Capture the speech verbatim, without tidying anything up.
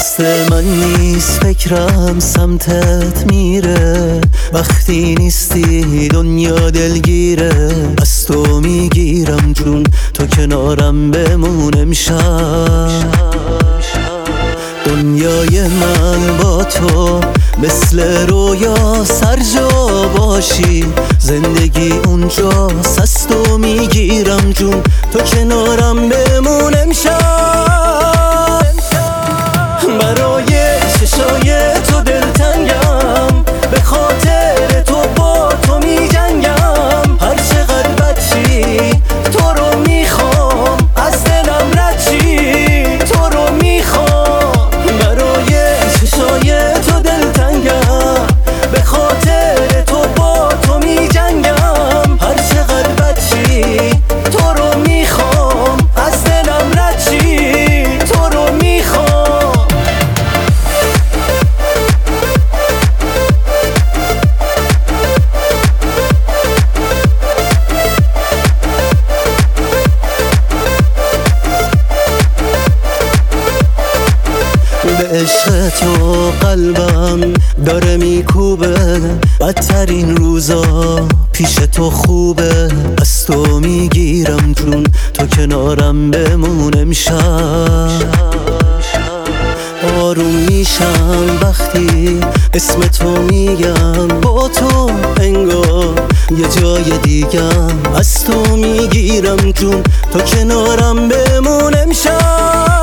دست من نیست فکرم سمتت میره، وقتی نیستی دنیا دلگیره. از تو میگیرم جون تو کنارم بمون امشب. دنیای من با تو مثل رویا سر جا باشی، زندگی اونجاست از تو میگیرم جون تو کنارم بمون امشب. برای چشای تو دلتنگم، به خاطر تو با تو می جنگم. هر چقدر بد چی تو رو میخوام، از دلم رد چی تو رو میخوام. برای چشای تو دلتنگم، به خاطر تو با تو می جنگم. هر چقدر بد چی تو رو میخوام، از دلم رد چی تو رو میخوام. به عشق تو قلبم داره میکوبه، بدترین روزا پیش تو خوبه. از تو میگیرم جون تو کنارم بمون امشب. آروم میشم وقتی اسم تو میگم، با تو انگار یه جای دیگم. از تو میگیرم جون تو کنارم بمون امشب.